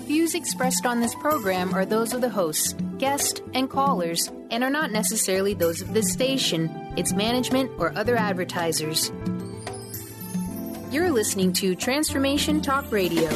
views expressed on this program are those of the hosts, guests, and callers, and are not necessarily those of this station, its management, or other advertisers. You're listening to Transformation Talk Radio.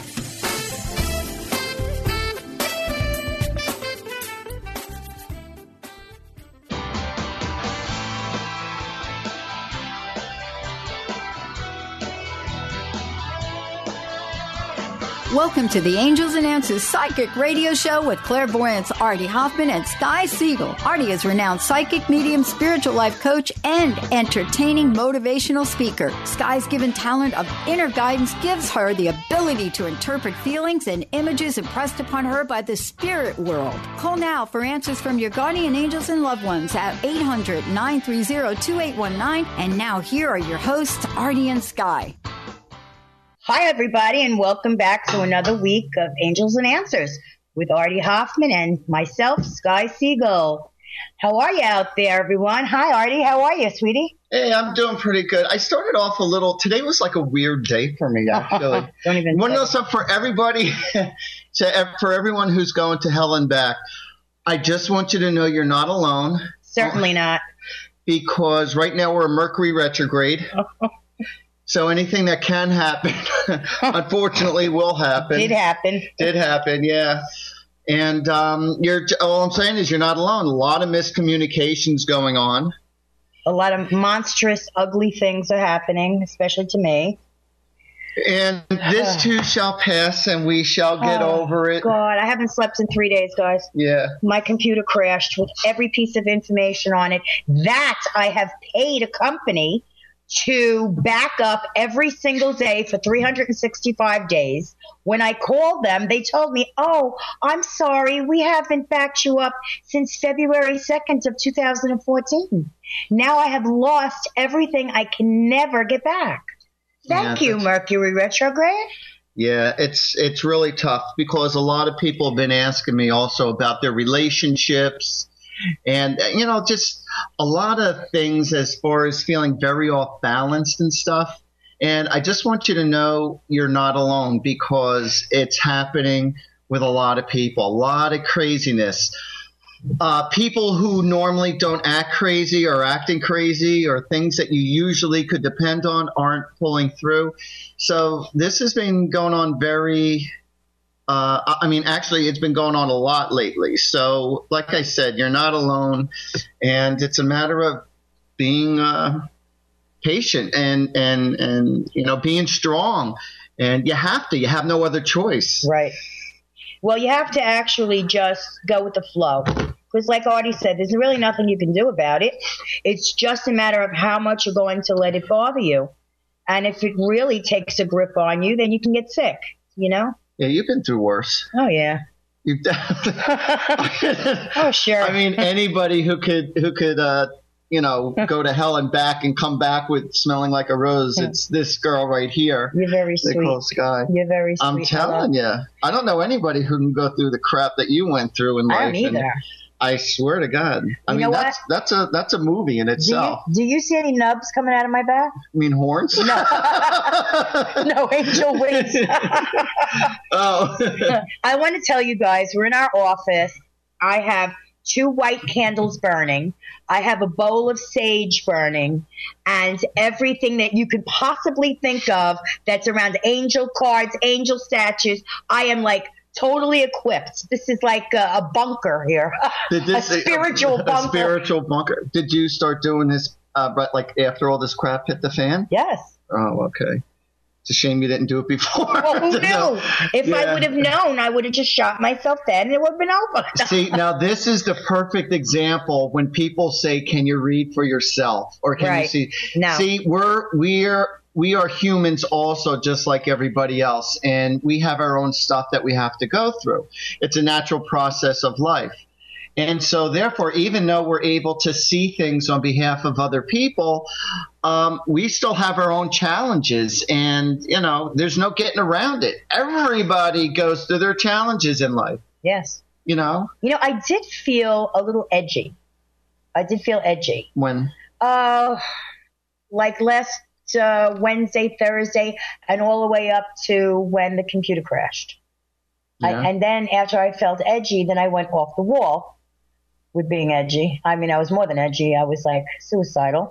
Welcome to the Angels and Answers Psychic Radio Show with clairvoyants Artie Hoffman and Sky Siegel. Artie is a renowned psychic, medium, spiritual life coach, and entertaining motivational speaker. Sky's given talent of inner guidance gives her the ability to interpret feelings and images impressed upon her by the spirit world. Call now for answers from your guardian angels and loved ones at 800-930-2819. And now here are your hosts, Artie and Sky. Hi, everybody, and welcome back to another week of Angels and Answers with Artie Hoffman and myself, Sky Siegel. How are you out there, everyone? Hi, Artie. How are you, sweetie? Hey, I'm doing pretty good. I started off a little. Today was like a weird day for me, actually. Don't even. Want to know something for everybody, for everyone who's going to hell and back? I just want you to know you're not alone. Certainly not. Because right now we're in Mercury retrograde. So anything that can happen, unfortunately, will happen. Did happen, yeah. And all I'm saying is you're not alone. A lot of miscommunications going on. A lot of monstrous, ugly things are happening, especially to me. And this too shall pass, and we shall get over it. God, I haven't slept in 3 days, guys. Yeah. My computer crashed with every piece of information on it. That I have paid a company to back up every single day for 365 days. When I called them, they told me, oh, I'm sorry, we haven't backed you up since February 2nd of 2014. Now I have lost everything I can never get back. Thank you, Mercury retrograde. Yeah, it's really tough because a lot of people have been asking me also about their relationships. And, just a lot of things as far as feeling very off balanced and stuff. And I just want you to know you're not alone because it's happening with a lot of people, a lot of craziness. People who normally don't act crazy or acting crazy or things that you usually could depend on aren't pulling through. So this has been going on actually, it's been going on a lot lately. So, like I said, you're not alone, and it's a matter of being patient and being strong. And you have no other choice. Right. Well, you have to actually just go with the flow. Because like Artie said, there's really nothing you can do about it. It's just a matter of how much you're going to let it bother you. And if it really takes a grip on you, then you can get sick, Yeah, you've been through worse. Oh, yeah. You've definitely. Oh, sure. I mean, anybody who could go to hell and back and come back with smelling like a rose, it's this girl right here. You're very sweet. They call Sky. You're very sweet. I'm telling you. I don't know anybody who can go through the crap that you went through in life. I don't either. I swear to God. You know what? That's a movie in itself. Do you see any nubs coming out of my back? You mean horns? No. No, angel wings. Oh. I want to tell you guys, we're in our office. I have 2 white candles burning. I have a bowl of sage burning, and everything that you could possibly think of that's around angel cards, angel statues. I am like totally equipped. This is like a bunker here. A spiritual bunker. A spiritual bunker. Did you start doing this after all this crap hit the fan? Yes. Oh, okay. It's a shame you didn't do it before. Well, who knew? If I would have known, I would have just shot myself dead and it would have been over. See, now this is the perfect example when people say, can you read for yourself? Or can you see? No. See, we are humans also, just like everybody else, and we have our own stuff that we have to go through. It's a natural process of life. And so therefore, even though we're able to see things on behalf of other people, we still have our own challenges, and, there's no getting around it. Everybody goes through their challenges in life. Yes. I did feel a little edgy. When? Like last Wednesday, Thursday, and all the way up to when the computer crashed. Yeah. And then after I felt edgy, then I went off the wall with being edgy. I mean, I was more than edgy. I was like suicidal.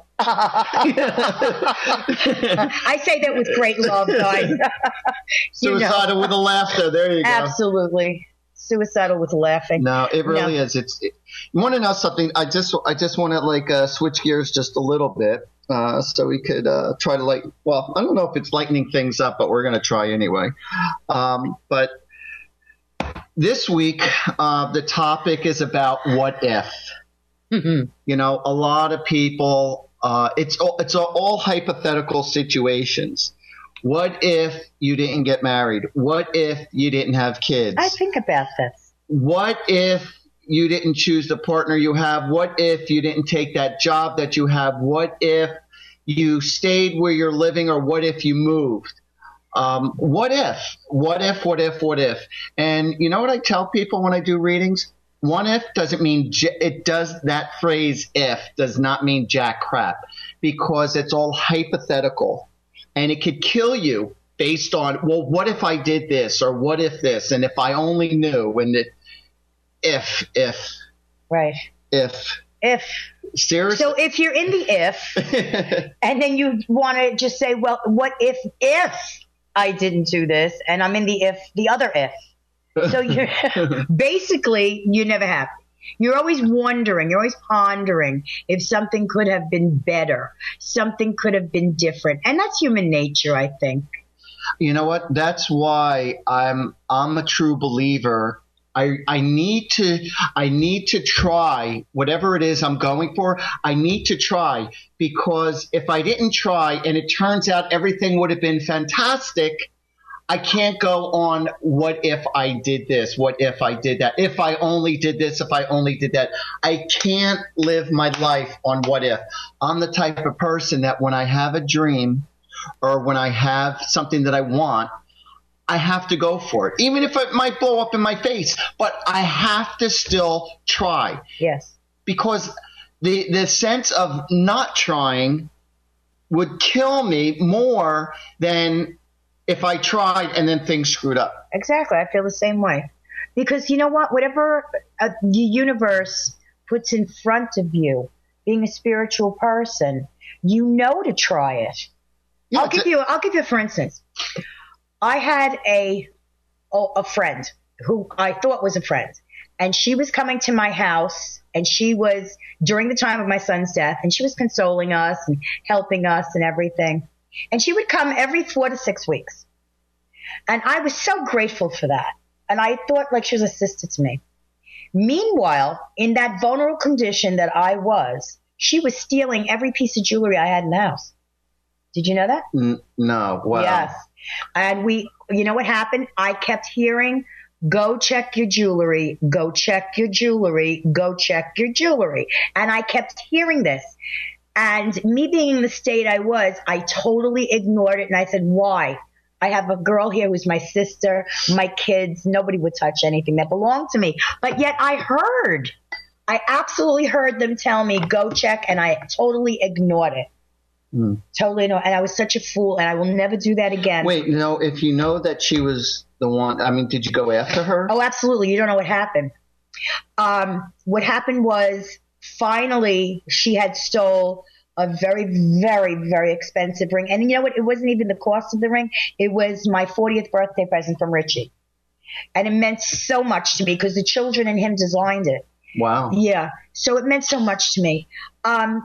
I say that with great love, guys. Suicidal with a laughter. There you go. Absolutely. Suicidal with laughing. No, it really is. You want to know something? I just want to switch gears just a little bit, so we could try to I don't know if it's lightening things up, but we're going to try anyway. But this week, the topic is about what if. Mm-hmm. A lot of people, it's all hypothetical situations. What if you didn't get married? What if you didn't have kids? I think about this. What if you didn't choose the partner you have? What if you didn't take that job that you have? What if you stayed where you're living, or what if you moved? What if? And you know what I tell people when I do readings? What if doesn't mean that phrase if does not mean jack crap, because it's all hypothetical. And it could kill you based on, well, what if I did this, or what if this, and if I only knew, and if. Right. If. Seriously? So if you're in the if, and then you want to just say, well, what if I didn't do this, and I'm in the other if. So you're never happy. You're always wondering, you're always pondering if something could have been better, something could have been different. And that's human nature, I think. You know what? That's why I'm a true believer. I need to try whatever it is I'm going for. I need to try, because if I didn't try and it turns out everything would have been fantastic, I can't go on what if I did this, what if I did that, if I only did this, if I only did that. I can't live my life on what if. I'm the type of person that when I have a dream or when I have something that I want, I have to go for it, even if it might blow up in my face, but I have to still try. Yes. Because the sense of not trying would kill me more than if I tried and then things screwed up. Exactly. I feel the same way. Because you know what? Whatever the universe puts in front of you, being a spiritual person, you know to try it. Yeah, I'll give you for instance. I had a friend who I thought was a friend, and she was coming to my house, and she was during the time of my son's death, and she was consoling us and helping us and everything. And she would come every 4 to 6 weeks. And I was so grateful for that. And I thought like she was a sister to me. Meanwhile, in that vulnerable condition that I was, she was stealing every piece of jewelry I had in the house. Did you know that? No. Wow. Yes. And you know what happened? I kept hearing, go check your jewelry, go check your jewelry, go check your jewelry. And I kept hearing this. And me being in the state I was, I totally ignored it. And I said, why? I have a girl here who's my sister, my kids. Nobody would touch anything that belonged to me. But yet I absolutely heard them tell me, go check. And I totally ignored it. Totally ignored. And I was such a fool. And I will never do that again. Wait, no, if you know that she was the one, I mean, did you go after her? Oh, absolutely. You don't know what happened. What happened was, finally, she had stole a very, very, very expensive ring. And you know what? It wasn't even the cost of the ring. It was my 40th birthday present from Richie. And it meant so much to me because the children and him designed it. Wow. Yeah. So it meant so much to me. And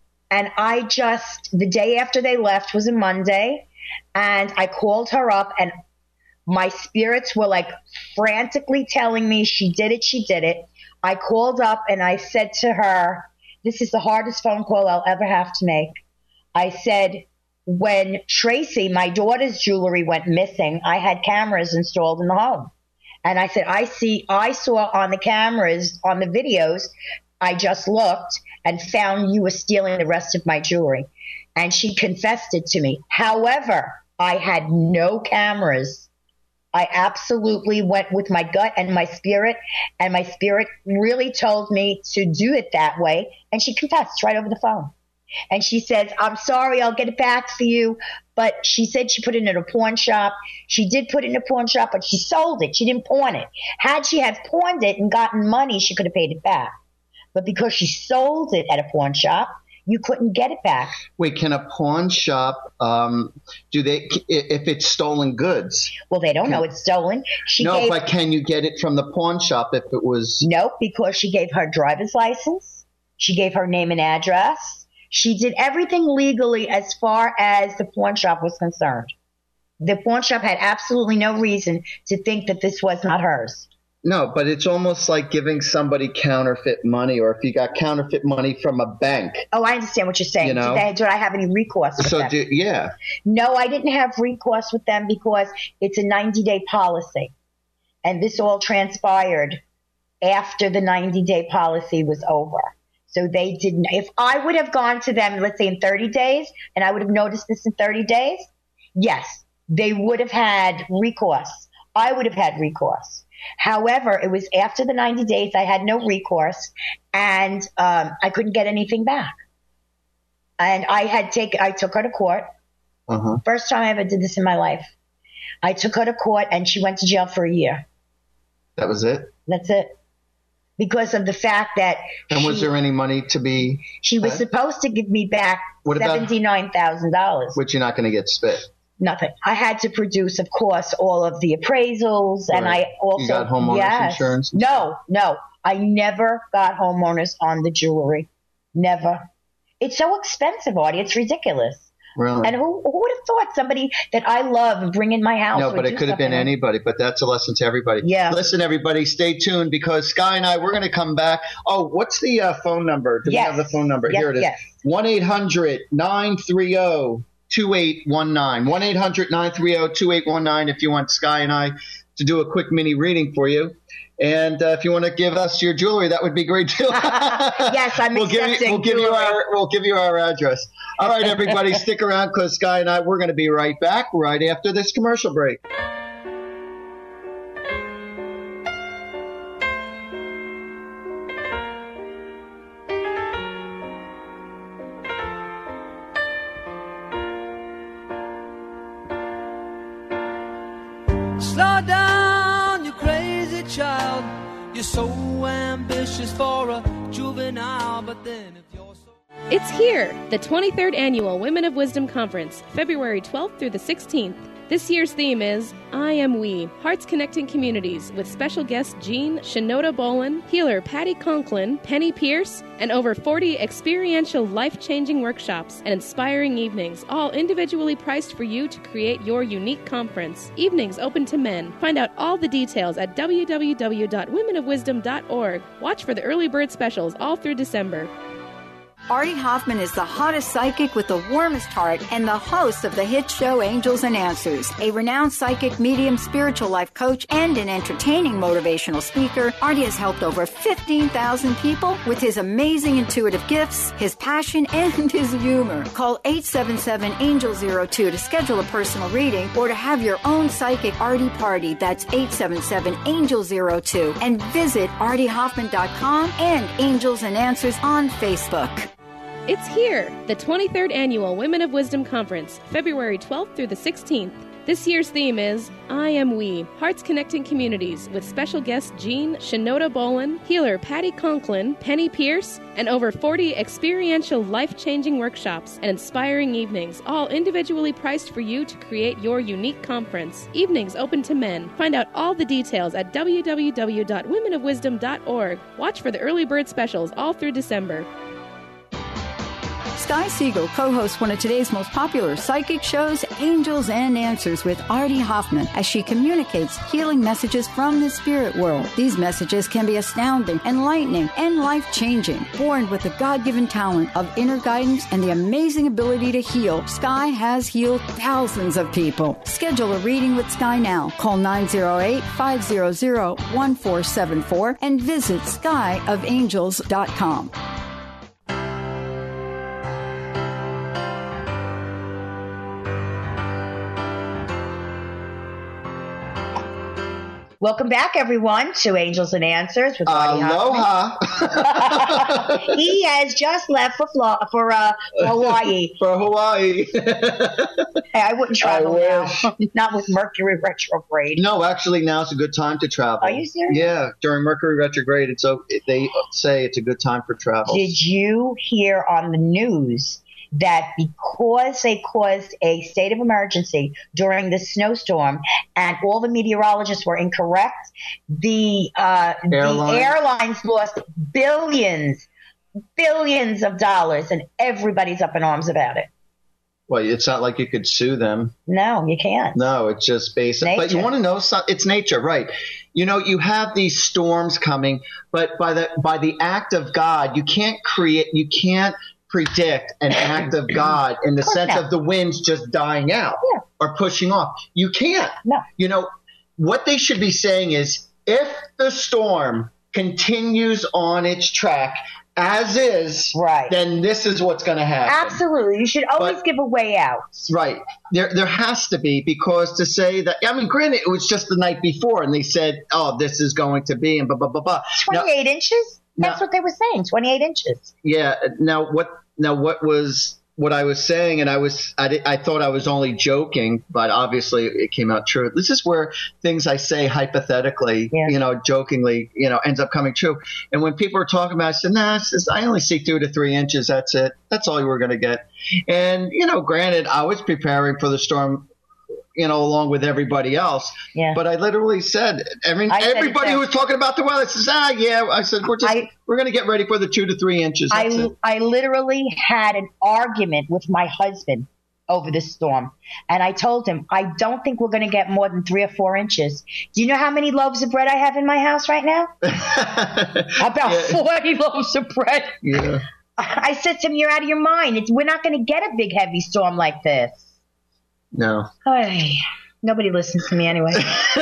the day after they left was a Monday. And I called her up, and my spirits were like frantically telling me she did it. I called up and I said to her, this is the hardest phone call I'll ever have to make. I said, when Tracy, my daughter's jewelry, went missing, I had cameras installed in the home. And I said, I saw on the cameras, on the videos, I just looked and found you were stealing the rest of my jewelry. And she confessed it to me. However, I had no cameras. I absolutely went with my gut and my spirit really told me to do it that way. And she confessed right over the phone. And she says, I'm sorry, I'll get it back for you, But she said she put it in a pawn shop. She did put it in a pawn shop, but she sold it. She didn't pawn it. Had she have pawned it and gotten money, she could have paid it back. But because she sold it at a pawn shop, you couldn't get it back. Wait, can a pawn shop, do they, if it's stolen goods? Well, they don't know it's stolen. But can you get it from the pawn shop if it was? Nope, because she gave her driver's license. She gave her name and address. She did everything legally as far as the pawn shop was concerned. The pawn shop had absolutely no reason to think that this was not hers. No, but it's almost like giving somebody counterfeit money, or if you got counterfeit money from a bank. Oh, I understand what you're saying. You know? Did I have any recourse with them? Yeah. No, I didn't have recourse with them because it's a 90-day policy. And this all transpired after the 90-day policy was over. So they didn't. If I would have gone to them, let's say in 30 days, and I would have noticed this in 30 days, yes, they would have had recourse. I would have had recourse. However, it was after the 90 days, I had no recourse, and I couldn't get anything back. And I took her to court. First time I ever did this in my life. I took her to court, and she went to jail for a year. That was it? That's it. Because of the fact that was there any money to be? She was supposed to give me back $79,000. Which you're not going to get spit. Nothing. I had to produce, of course, all of the appraisals, and I also... You got homeowners insurance? No. I never got homeowners on the jewelry. Never. It's so expensive, Artie. It's ridiculous. Really? And who would have thought somebody that I love and bring in my house? No, but it could have been anybody. But that's a lesson to everybody. Yeah. Listen, everybody, stay tuned because Sky and I, we're going to come back. Oh, what's the phone number? Do we have the phone number? Yes, Here it is. Yes. 1-800-930-2819. 1-800-930-2819 if you want Sky and I to do a quick mini reading for you. And if you want to give us your jewelry, that would be great too. Yes, we'll give you our address. All right, everybody, stick around because Sky and I, we're going to be right back right after this commercial break. Slow down, you crazy child. You're so ambitious for a juvenile, but then if you're so... It's here, the 23rd Annual Women of Wisdom Conference, February 12th through the 16th. This year's theme is I Am We, Hearts Connecting Communities, with special guests Jean Shinoda Bolin, healer Patty Conklin, Penny Pierce, and over 40 experiential life-changing workshops and inspiring evenings, all individually priced for you to create your unique conference. Evenings open to men. Find out all the details at www.womenofwisdom.org. Watch for the early bird specials all through December. Artie Hoffman is the hottest psychic with the warmest heart and the host of the hit show Angels and Answers. A renowned psychic, medium, spiritual life coach, and an entertaining motivational speaker, Artie has helped over 15,000 people with his amazing intuitive gifts, his passion, and his humor. Call 877-ANGEL-02 to schedule a personal reading or to have your own psychic Artie party. That's 877-ANGEL-02. And visit artiehoffman.com and Angels and Answers on Facebook. It's here, the 23rd Annual Women of Wisdom Conference, February 12th through the 16th. This year's theme is I Am We, Hearts Connecting Communities, with special guests Jean Shinoda Bolin, healer Patty Conklin, Penny Pierce, and over 40 experiential life-changing workshops and inspiring evenings, all individually priced for you to create your unique conference. Evenings open to men. Find out all the details at www.womenofwisdom.org. Watch for the early bird specials all through December. Sky Siegel co-hosts one of today's most popular psychic shows, Angels and Answers, with Artie Hoffman, as she communicates healing messages from the spirit world. These messages can be astounding, enlightening, and life-changing. Born with the God-given talent of inner guidance and the amazing ability to heal, Sky has healed thousands of people. Schedule a reading with Sky now. Call 908-500-1474 and visit skyofangels.com. Welcome back, everyone, to Angels and Answers with Artie Aloha. Hoffman. He has just left for Hawaii. For Hawaii. Hey, I wouldn't travel now. Not with Mercury retrograde. No, actually, now's a good time to travel. Are you serious? Yeah, during Mercury retrograde, they say it's a good time for travel. Did you hear on the news that because they caused a state of emergency during the snowstorm and all the meteorologists were incorrect, the airlines lost billions of dollars, and everybody's up in arms about it. Well, it's not like you could sue them. No, you can't. No, it's just basic. Nature. But you want to know something? It's nature, right? You know, you have these storms coming, but by the act of God, you can't predict an act of God in the sense of the winds just dying out or pushing off. You can't. No. You know, what they should be saying is, if the storm continues on its track as is, then this is what's going to happen. Absolutely. You should always give a way out. Right. There has to be, because to say that, I mean, granted, it was just the night before and they said, oh, this is going to be, and blah, blah, blah, blah. 28 inches? That's what they were saying, 28 inches. Yeah. Now, what I was saying, and I thought I was only joking, but obviously it came out true. This is where things I say hypothetically, jokingly, ends up coming true. And when people are talking about it, I said, I only see 2 to 3 inches. That's it. That's all you were going to get. And, granted, I was preparing for the storm, along with everybody else. Yeah. But I literally said, everybody who was talking about the weather says, I said, we're going to get ready for the 2 to 3 inches. I literally had an argument with my husband over this storm. And I told him, I don't think we're going to get more than 3 or 4 inches. Do you know how many loaves of bread I have in my house right now? About 40 loaves of bread. Yeah. I said to him, you're out of your mind. We're not going to get a big, heavy storm like this. No. Hey, nobody listens to me anyway.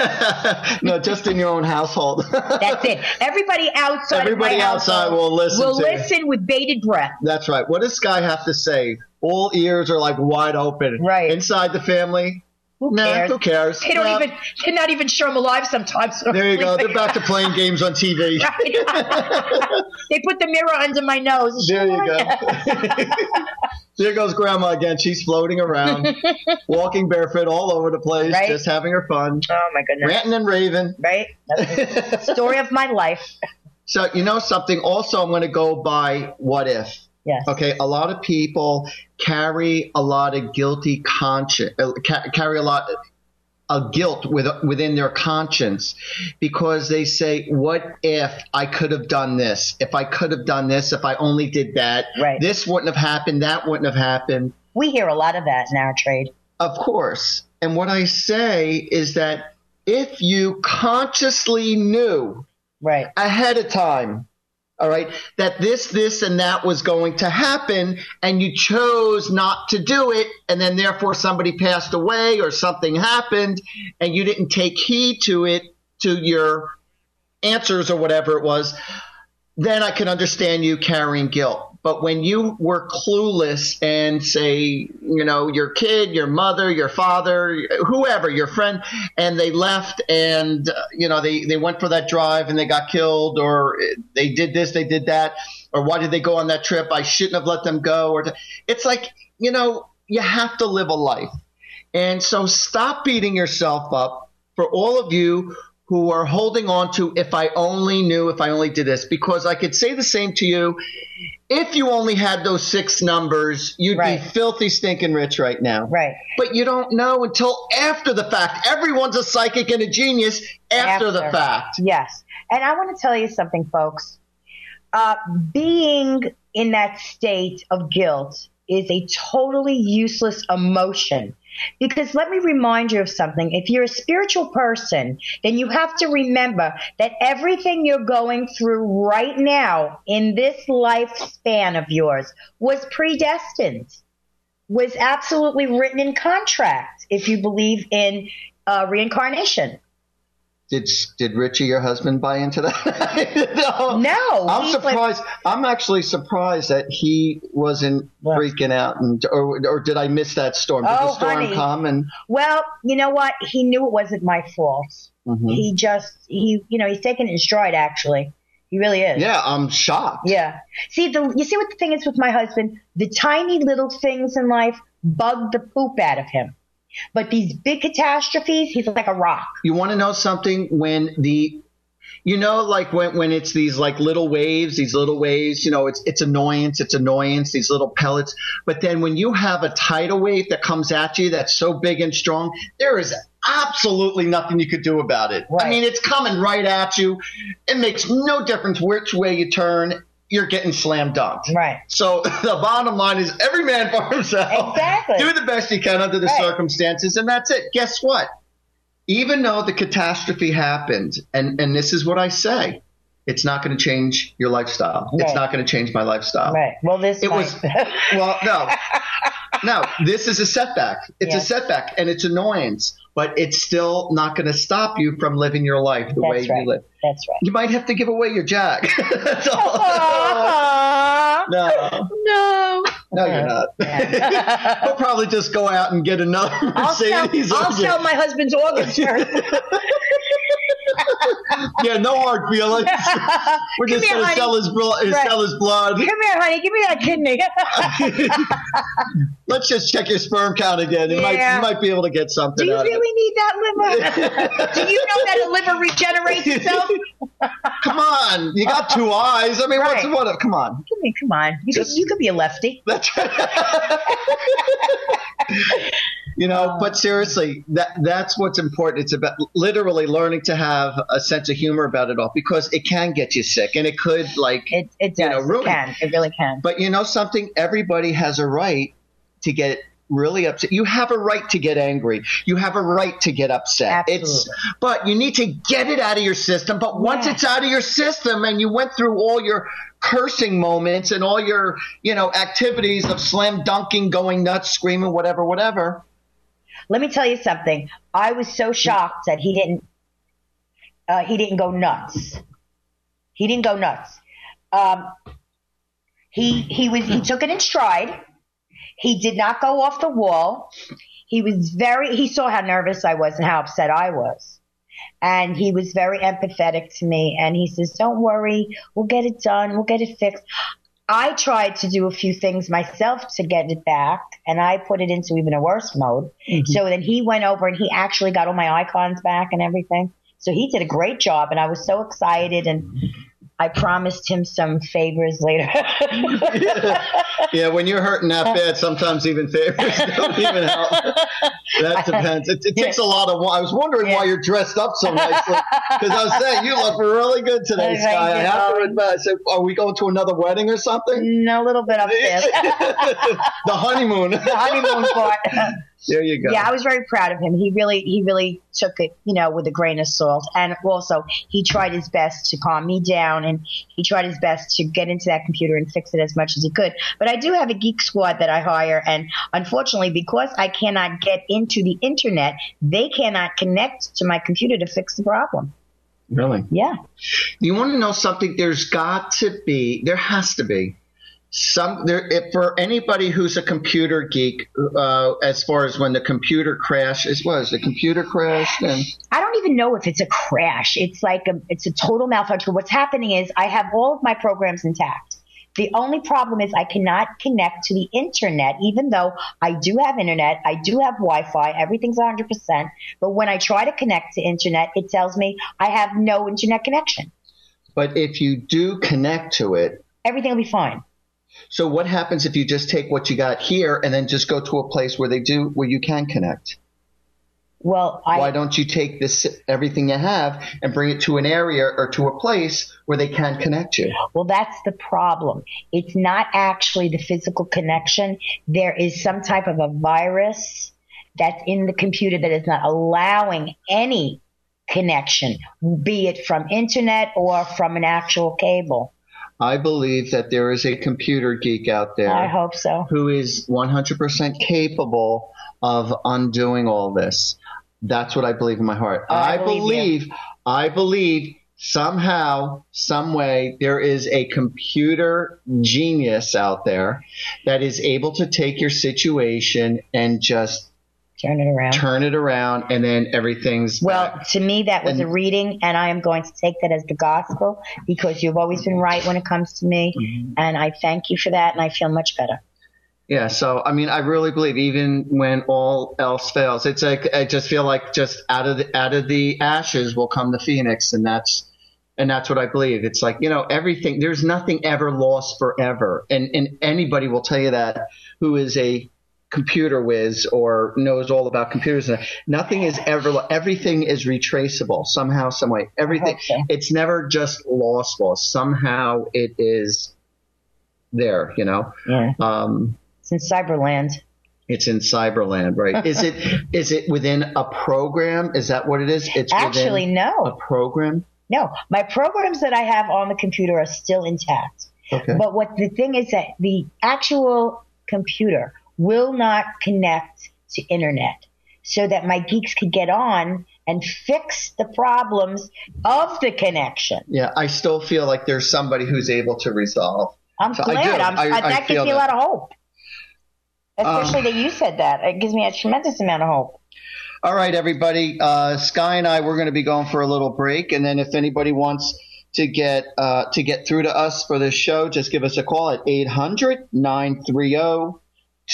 No, just in your own household. That's it. Everybody outside will listen with bated breath. That's right. What does Sky have to say? All ears are like wide open. Right. Inside the family, who cares? They're not even sure I'm alive sometimes. So there you go. They're back to playing games on TV. Right. They put the mirror under my nose. There you go. There goes Grandma again. She's floating around, walking barefoot all over the place, just having her fun. Oh, my goodness. Ranting and raving. Right? That's the story of my life. So, something? Also, I'm going to go by what if. Yes. Okay, a lot of people carry a lot of guilty conscience, carry a lot of guilt within their conscience, because they say, what if I could have done this? If I could have done this, if I only did that, this wouldn't have happened, that wouldn't have happened. We hear a lot of that in our trade. Of course. And what I say is that if you consciously knew ahead of time, all right, that this, and that was going to happen, and you chose not to do it, and then therefore somebody passed away or something happened, and you didn't take heed to it, to your answers or whatever it was, then I can understand you carrying guilt. But when you were clueless and say, your kid, your mother, your father, whoever, your friend, and they left and, they went for that drive and they got killed, or they did this, they did that, or why did they go on that trip? I shouldn't have let them go. It's like, you have to live a life. And so stop beating yourself up for all of you who are holding on to, if I only knew, if I only did this, because I could say the same to you. If you only had those 6 numbers, you'd be filthy stinking rich right now. Right. But you don't know until after the fact. Everyone's a psychic and a genius after the fact. Yes. And I want to tell you something, folks. Being in that state of guilt is a totally useless emotion. Because let me remind you of something. If you're a spiritual person, then you have to remember that everything you're going through right now in this lifespan of yours was predestined, was absolutely written in contract if you believe in reincarnation. Did Richie, your husband, buy into that? No. I'm surprised. I'm actually surprised that he wasn't freaking out. Or did I miss that storm? Did the storm come? Well, you know what? He knew it wasn't my fault. Mm-hmm. He's taking it in stride, actually. He really is. Yeah, I'm shocked. Yeah. You see what the thing is with my husband? The tiny little things in life bug the poop out of him. But these big catastrophes, he's like a rock. You want to know something? When when it's these like little waves, it's annoyance, these little pellets. But then when you have a tidal wave that comes at you that's so big and strong, there is absolutely nothing you could do about it. Right. I mean, it's coming right at you. It makes no difference which way you turn. You're getting slam dunked. Right. So the bottom line is every man for himself. Exactly. Do the best you can under the circumstances, and that's it. Guess what? Even though the catastrophe happened, and this is what I say, it's not going to change your lifestyle. Right. It's not going to change my lifestyle. Right. Well, no, this is a setback. It's a setback, and it's annoyance, but it's still not going to stop you from living your life the way you live. That's right. You might have to give away your Jag. That's all. No, you're not. Yeah. We'll probably just go out and get another Mercedes. I'll sell my husband's organs first. Yeah, no hard feelings. We're just going to sell his blood. Come here, honey. Give me that kidney. Let's just check your sperm count again. You might be able to get something. Do you really need that liver? Do you know that a liver regenerates itself? Come on. You got two eyes. I mean, what? Come on. Come on. You could be a lefty. That's right. But seriously, that's what's important. It's about literally learning to have a sense of humor about it all, because it can get you sick, and it could it does. Ruin. It really can. But you know something? Everybody has a right to get really upset. You have a right to get angry. You have a right to get upset. Absolutely. But you need to get it out of your system. But once it's out of your system and you went through all your cursing moments and all your, activities of slam dunking, going nuts, screaming, whatever. Let me tell you something. I was so shocked that he didn't go nuts. He didn't go nuts. He took it in stride. He did not go off the wall. He saw how nervous I was and how upset I was. And he was very empathetic to me. And he says, don't worry, we'll get it done. We'll get it fixed. I tried to do a few things myself to get it back, and I put it into even a worse mode. Mm-hmm. So then he went over and he actually got all my icons back and everything. So he did a great job, and I was so excited, and I promised him some favors later. Yeah, when you're hurting that bad, sometimes even favors don't even help. That depends. It takes a lot of. I was wondering why you're dressed up so nicely, because I was saying you look really good today, Sky. I have to admit. I said, are we going to another wedding or something? No, a little bit upstairs. The honeymoon. The honeymoon part. There you go. Yeah, I was very proud of him. He really took it, with a grain of salt. And also, he tried his best to calm me down, and he tried his best to get into that computer and fix it as much as he could. But I do have a geek squad that I hire, and unfortunately, because I cannot get into the internet, they cannot connect to my computer to fix the problem. Really? Yeah. You want to know something? There has to be for anybody who's a computer geek, as far as when the computer crashes. The computer crashed? And I don't even know if it's a crash. It's like it's a total malfunction. What's happening is I have all of my programs intact. The only problem is I cannot connect to the internet, even though I do have internet, I do have Wi-Fi, everything's 100%. But when I try to connect to internet, it tells me I have no internet connection. But if you do connect to it, everything will be fine. So what happens if you just take what you got here and then just go to a place where you can connect? Well, why don't you take everything you have and bring it to an area or to a place where they can connect you? Well, that's the problem. It's not actually the physical connection. There is some type of a virus that's in the computer that is not allowing any connection, be it from internet or from an actual cable. I believe that there is a computer geek out there. I hope so. Who is 100% capable of undoing all this. That's what I believe in my heart. I believe somehow, some way, there is a computer genius out there that is able to take your situation and just turn it around, and then everything's back. To me, that was a reading, and I am going to take that as the gospel, because you've always been right when it comes to me, and I thank you for that, and I feel much better. Yeah, so I mean, I really believe even when all else fails, it's like I just feel like just out of the ashes will come the phoenix, and that's what I believe. It's like, everything. There's nothing ever lost forever, and anybody will tell you that who is a computer whiz or knows all about computers. Nothing is everything is retraceable somehow, some way. Everything. So. It's never just lost. Somehow it is there. Yeah. It's in Cyberland. It's in Cyberland, right? Is it within a program? Is that what it is? It's actually no. A program. No, my programs that I have on the computer are still intact. Okay. But what the thing is that the actual computer will not connect to internet, so that my geeks could get on and fix the problems of the connection. Yeah, I still feel like there's somebody who's able to resolve. I'm glad. That gives me a lot of hope. Especially that you said that. It gives me a tremendous amount of hope. All right, everybody. Sky and I, we're going to be going for a little break. And then if anybody wants to get through to us for this show, just give us a call at 800-930-2819.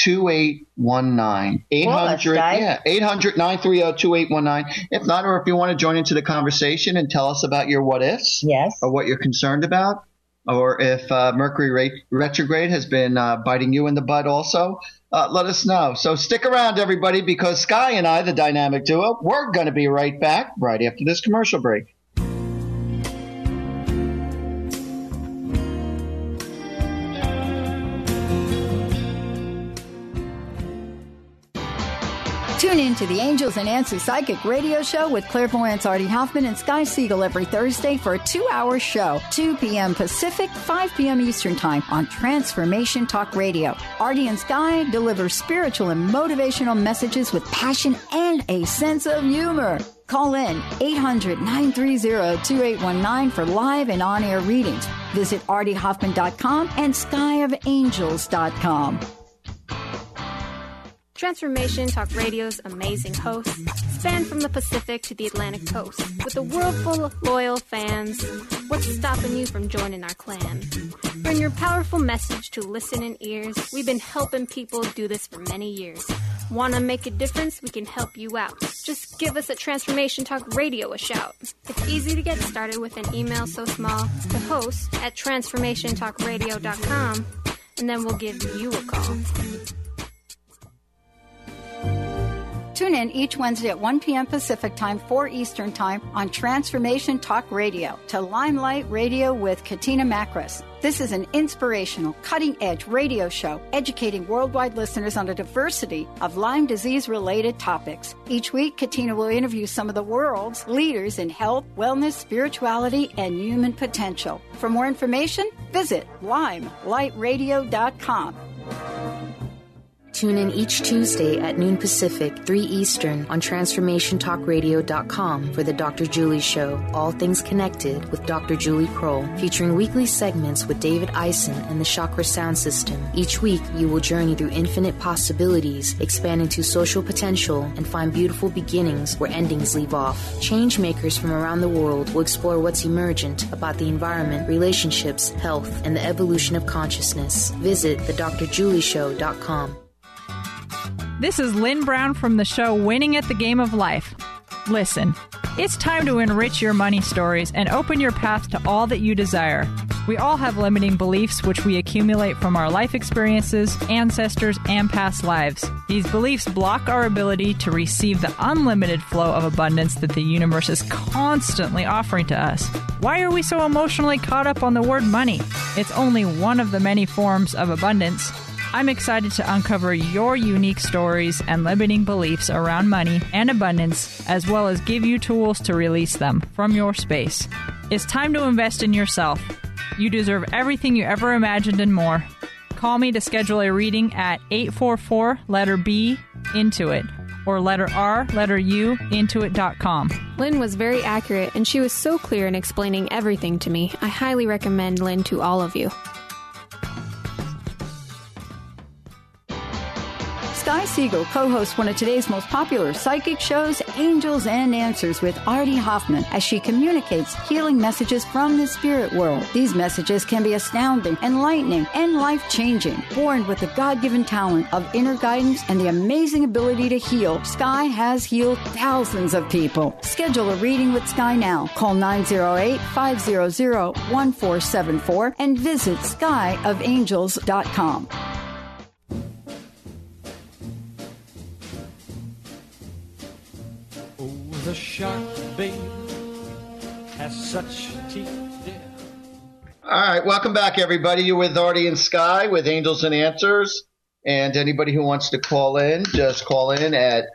800-930-2819. If not, or if you want to join into the conversation and tell us about your what ifs, yes, or what you're concerned about, or if Mercury retrograde has been biting you in the butt also, let us know. So stick around, everybody, because Sky and I, the dynamic duo, we're going to be right back right after this commercial break. Tune in to the Angels and Answers Psychic Radio Show with clairvoyants Artie Hoffman and Sky Siegel every Thursday for a 2-hour show, 2 p.m. Pacific, 5 p.m. Eastern Time on Transformation Talk Radio. Artie and Sky deliver spiritual and motivational messages with passion and a sense of humor. Call in 800-930-2819 for live and on-air readings. Visit artiehoffman.com and skyofangels.com. Transformation Talk Radio's amazing hosts span from the Pacific to the Atlantic coast. With a world full of loyal fans, what's stopping you from joining our clan? Bring your powerful message to listening ears. We've been helping people do this for many years. Want to make a difference? We can help you out. Just give us at Transformation Talk Radio a shout. It's easy to get started with an email so small to host at transformationtalkradio.com, and then we'll give you a call. Tune in each Wednesday at 1 p.m. Pacific Time, 4 Eastern Time on Transformation Talk Radio to Limelight Radio with Katina Makris. This is an inspirational, cutting-edge radio show educating worldwide listeners on a diversity of Lyme disease-related topics. Each week, Katina will interview some of the world's leaders in health, wellness, spirituality, and human potential. For more information, visit limelightradio.com. Tune in each Tuesday at noon Pacific, 3 Eastern on TransformationTalkRadio.com for the Dr. Julie Show, all things connected with Dr. Julie Kroll, featuring weekly segments with David Eisen and the Chakra Sound System. Each week, you will journey through infinite possibilities, expand into social potential, and find beautiful beginnings where endings leave off. Change makers from around the world will explore what's emergent about the environment, relationships, health, and the evolution of consciousness. Visit thedrjulieshow.com. This is Lynn Brown from the show Winning at the Game of Life. Listen, it's time to enrich your money stories and open your path to all that you desire. We all have limiting beliefs which we accumulate from our life experiences, ancestors, and past lives. These beliefs block our ability to receive the unlimited flow of abundance that the universe is constantly offering to us. Why are we so emotionally caught up on the word money? It's only one of the many forms of abundance. I'm excited to uncover your unique stories and limiting beliefs around money and abundance, as well as give you tools to release them from your space. It's time to invest in yourself. You deserve everything you ever imagined and more. Call me to schedule a reading at 844-letter-B, Intuit. or letter R, letter U, intuit.com. Lynn was very accurate, and she was so clear in explaining everything to me. I highly recommend Lynn to all of you. Sky Siegel co-hosts one of today's most popular psychic shows, Angels and Answers, with Artie Hoffman, as she communicates healing messages from the spirit world. These messages can be astounding, enlightening, and life-changing. Born with the God-given talent of inner guidance and the amazing ability to heal, Sky has healed thousands of people. Schedule a reading with Sky now. Call 908-500-1474 and visit skyofangels.com. The shark, babe, has such teeth, dear. All right, welcome back, everybody. You're with Artie and Sky with Angels and Answers. And anybody who wants to call in, just call in at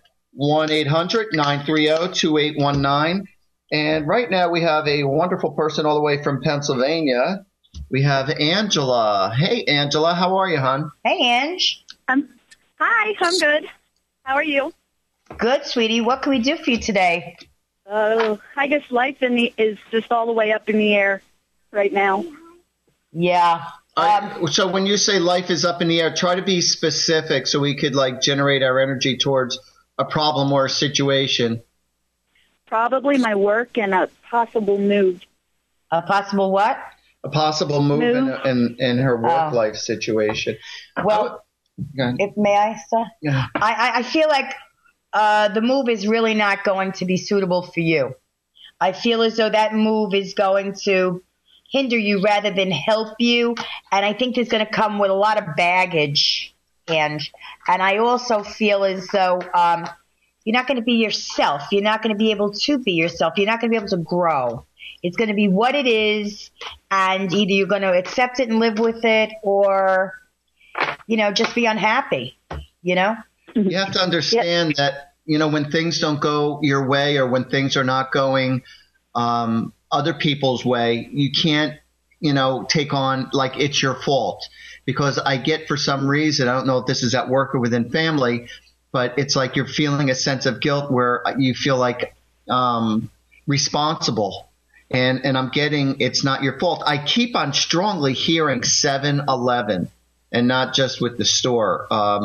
1-800-930-2819. And right now we have a wonderful person all the way from Pennsylvania. We have Angela. Hey, Angela, how are you, hon? Hey, Ange. Hi, I'm good. How are you? Good, sweetie. What can we do for you today? I guess life is just all the way up in the air right now. Yeah. So when you say life is up in the air, try to be specific so we could generate our energy towards a problem or a situation. Probably my work and a possible move. A possible what? A possible move. in her work life situation. Well, may I start? Yeah. I feel like the move is really not going to be suitable for you. I feel as though that move is going to hinder you rather than help you, and I think there's going to come with a lot of baggage. And I also feel as though you're not going to be yourself. You're not going to be able to be yourself. You're not going to be able to grow. It's going to be what it is, and either you're going to accept it and live with it, or just be unhappy. You have to understand that, when things don't go your way or when things are not going other people's way, you can't, take on like it's your fault. Because I get, for some reason, I don't know if this is at work or within family, but it's like you're feeling a sense of guilt where you feel like responsible. And I'm getting it's not your fault. I keep on strongly hearing 7-Eleven, and not just with the store.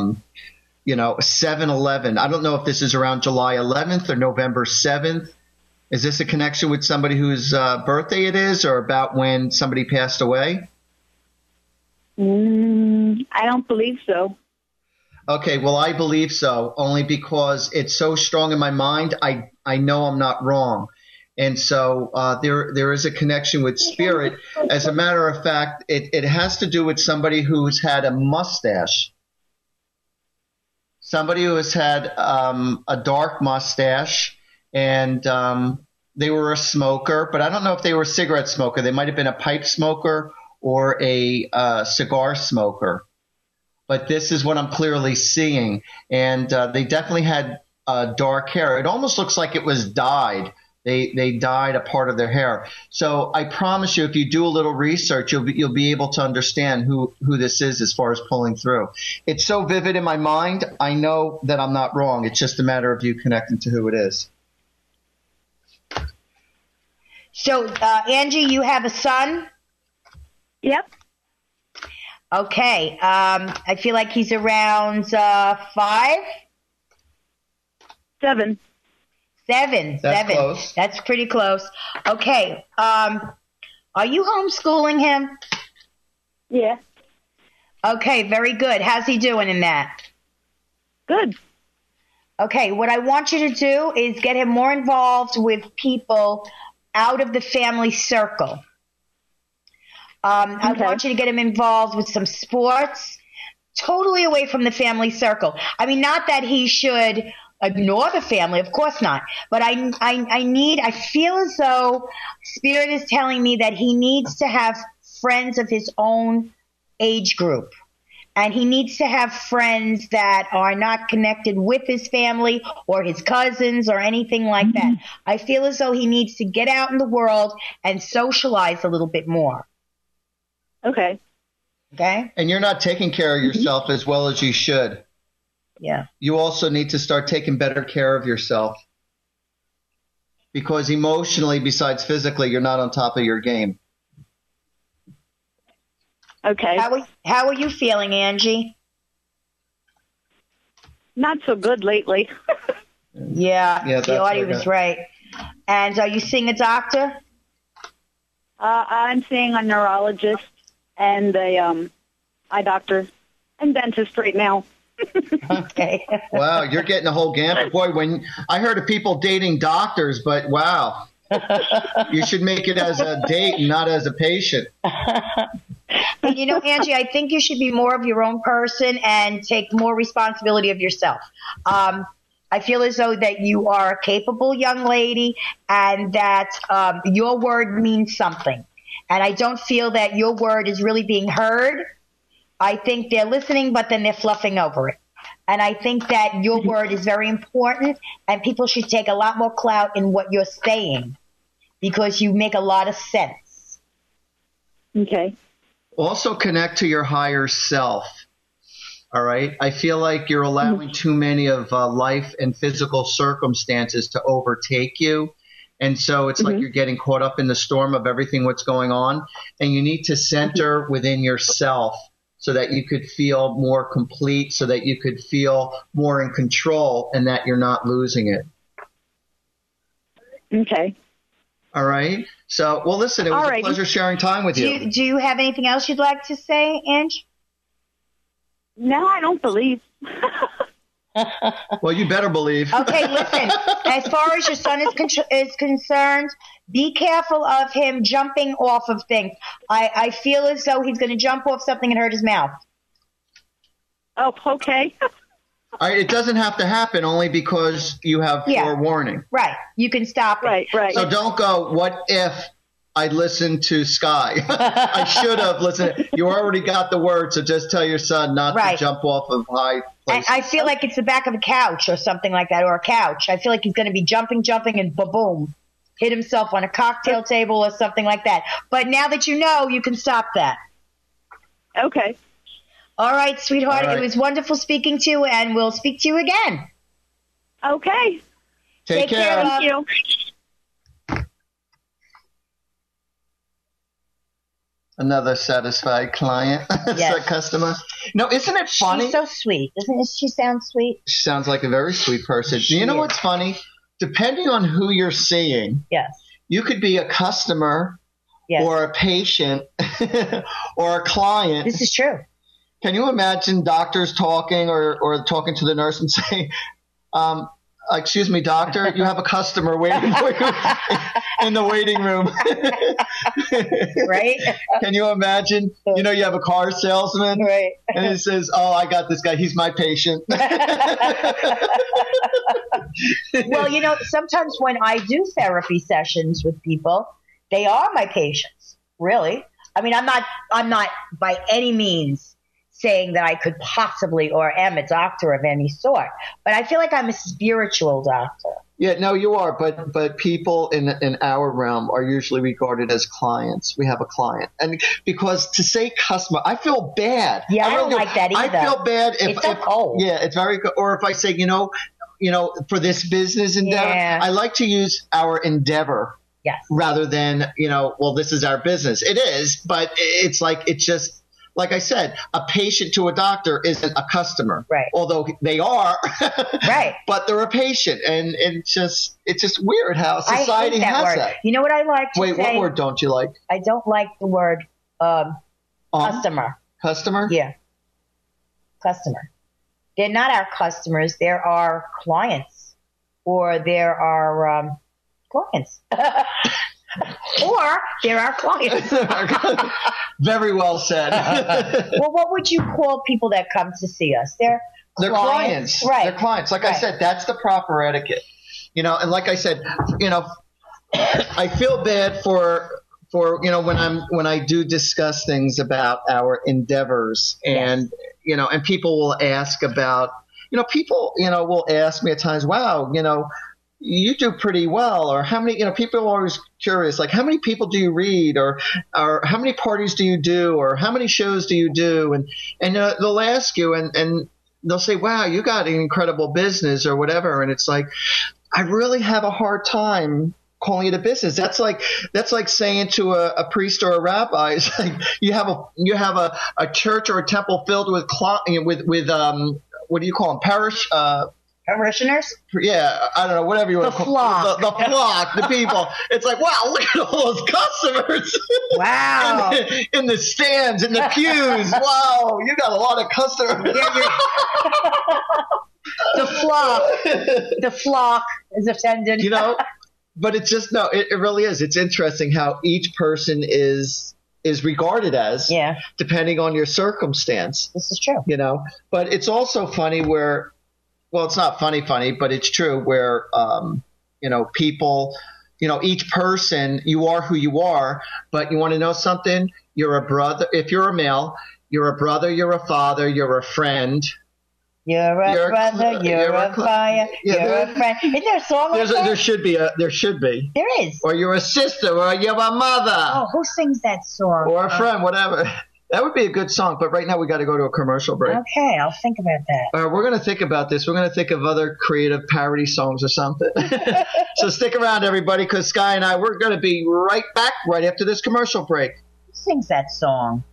7-Eleven. I don't know if this is around July 11th or November 7th. Is this a connection with somebody whose birthday it is, or about when somebody passed away? I don't believe so. Okay, well, I believe so, only because it's so strong in my mind. I know I'm not wrong. And so there is a connection with spirit. As a matter of fact, it has to do with somebody who's had a mustache. Somebody who has had a dark mustache, and they were a smoker, but I don't know if they were a cigarette smoker. They might have been a pipe smoker or a cigar smoker. But this is what I'm clearly seeing. And they definitely had dark hair. It almost looks like it was dyed. They dyed a part of their hair. So I promise you, if you do a little research, you'll be able to understand who this is as far as pulling through. It's so vivid in my mind. I know that I'm not wrong. It's just a matter of you connecting to who it is. So, Angie, you have a son? Yep. Okay. I feel like he's around 5? 7. 7. That's 7. close. That's pretty close. Okay. Are you homeschooling him? Yeah. Okay, very good. How's he doing in that? Good. Okay, what I want you to do is get him more involved with people out of the family circle. I want you to get him involved with some sports, totally away from the family circle. I mean, not that he should ignore the family, of course not. But I feel as though Spirit is telling me that he needs to have friends of his own age group. And he needs to have friends that are not connected with his family or his cousins or anything like that. I feel as though he needs to get out in the world and socialize a little bit more. Okay. Okay? And you're not taking care of yourself as well as you should. Yeah. You also need to start taking better care of yourself. Because emotionally, besides physically, you're not on top of your game. Okay. How are you feeling, Angie? Not so good lately. Yeah, the audio was right. And are you seeing a doctor? I'm seeing a neurologist and a eye doctor and dentist right now. Okay. Wow, you're getting a whole gamut. Boy, when I heard of people dating doctors, but wow. You should make it as a date and not as a patient. You know, Angie, I think you should be more of your own person and take more responsibility of yourself. I feel as though that you are a capable young lady and that your word means something. And I don't feel that your word is really being heard. I think they're listening, but then they're fluffing over it. And I think that your word is very important, and people should take a lot more clout in what you're saying because you make a lot of sense. Okay. Also connect to your higher self. All right. I feel like you're allowing too many of life and physical circumstances to overtake you. And so it's like you're getting caught up in the storm of everything what's going on. And you need to center within yourself so that you could feel more complete, so that you could feel more in control and that you're not losing it. Okay. All right. So, well, listen, it was a pleasure sharing time with you. Do you have anything else you'd like to say, Ange? No, I don't believe. Well, you better believe. Okay, listen. As far as your son is concerned, be careful of him jumping off of things. I feel as though he's going to jump off something and hurt his mouth. Oh, okay. All right, it doesn't have to happen only because you have forewarning. Right. You can stop it. Right. So don't go, what if I listened to Sky? I should have listened. You already got the word, so just tell your son not to jump off of high places. I feel like it's the back of a couch or something like that, or a couch. I feel like he's going to be jumping, and ba-boom, hit himself on a cocktail table or something like that. But now that you know, you can stop that. Okay. All right, sweetheart. All right. It was wonderful speaking to you, and we'll speak to you again. Okay. Take care. Thank you. Another satisfied client, customer. No, isn't it funny? She's so sweet. Doesn't she sound sweet? She sounds like a very sweet person. You know what's funny? Depending on who you're seeing, you could be a customer or a patient or a client. This is true. Can you imagine doctors talking or talking to the nurse and saying, excuse me, doctor, you have a customer waiting for you in the waiting room. Right? Can you imagine? You know, you have a car salesman. Right. And he says, oh, I got this guy. He's my patient. Well, you know, sometimes when I do therapy sessions with people, they are my patients, really. I mean, I'm not by any means saying that I could possibly or am a doctor of any sort, but I feel like I'm a spiritual doctor. Yeah, no, you are, but people in our realm are usually regarded as clients. We have a client, and because to say customer, I feel bad. Yeah, I don't like that either. I feel bad if it's so cold. Yeah, it's very good. Or if I say, you know, for this business endeavor, I like to use our endeavor. Yes. Rather than, well, this is our business. It is, but it's like, it's just, like I said, a patient to a doctor isn't a customer. Right. Although they are. Right. But they're a patient. And it's just weird how society has that. You know what I like to say? Wait, what word don't you like? I don't like the word customer. Customer? Yeah. Customer. They're not our customers. They're our clients. Or they're our clients. Or they're our clients. Very well said. Well, what would you call people that come to see us? They're clients. Right. They're clients. Like I said, that's the proper etiquette. And like I said, I feel bad for when I do discuss things about our endeavors and and people will ask about people will ask me at times, wow, you do pretty well, or how many, people are always curious, like how many people do you read, or how many parties do you do, or how many shows do you do, and they'll ask you, and they'll say, wow, you got an incredible business or whatever. And it's like, I really have a hard time calling it a business. That's like saying to a priest or a rabbi, it's like you have a church or a temple filled with what do you call them? Parishioners? Yeah, I don't know, whatever you want to call it. The flock, the people. It's like, wow, look at all those customers. Wow. in the stands, in the pews. Wow, you got a lot of customers. The flock is offended. You know, but it's just, no, it really is. It's interesting how each person is regarded as, depending on your circumstance. This is true. You know, but it's also funny where, well, it's not funny, but it's true where, people, each person, you are who you are, but you want to know something? You're a brother. If you're a male, you're a brother, you're a father, you're a friend. You're a brother, you're a fire, you're a friend. Isn't there a song like that? There should be. There is. Or you're a sister, or you're a mother. Oh, who sings that song? Or a friend, whatever. That would be a good song, but right now we got to go to a commercial break. Okay, I'll think about that. We're going to think about this. We're going to think of other creative parody songs or something. So stick around, everybody, because Sky and I, we're going to be right back right after this commercial break. Who sings that song?